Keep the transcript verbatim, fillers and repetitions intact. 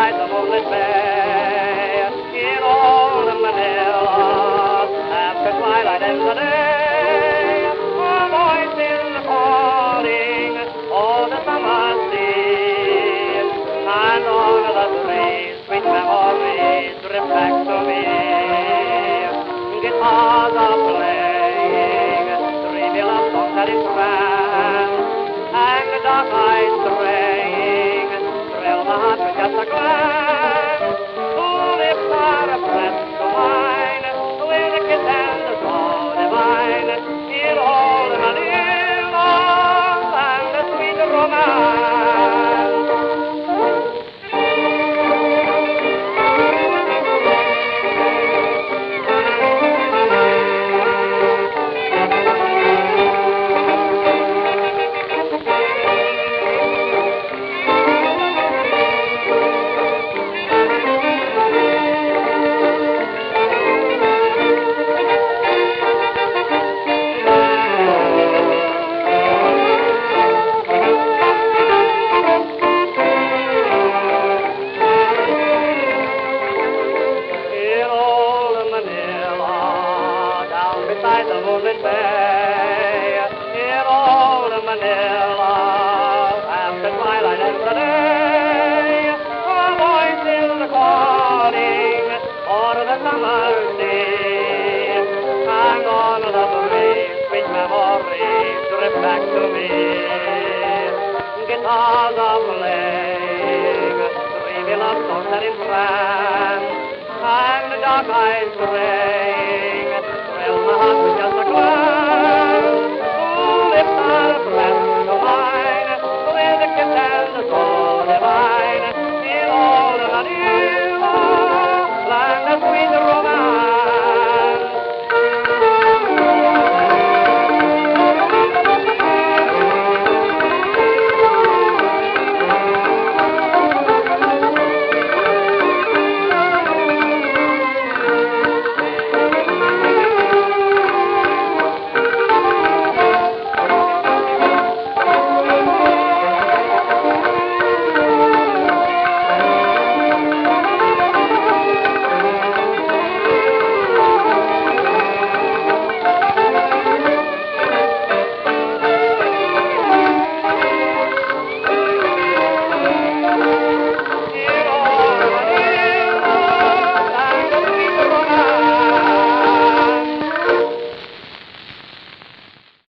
beside the moonlit bay in old Manila. After twilight ends the day, a voice is calling, oh, the summer sea. And all the trees, sweet memories drift back to me. Guitars are playing, dreamy love songs that entrance, and the dark eyes straying thrill the heart with just a glance. Two lips are pressed to mine, with a kiss and a so divine, in old Manila and the sweet romance. Beside the moonlit bay, in old Manila, after twilight ends the day, a voice is calling, o'er the summer sea. Hang on, lovely, sweet memories drift back to me. Guitars are playing, dreamy love songs that entrance, and the dark eyes straying, thrill my heart with just a glance.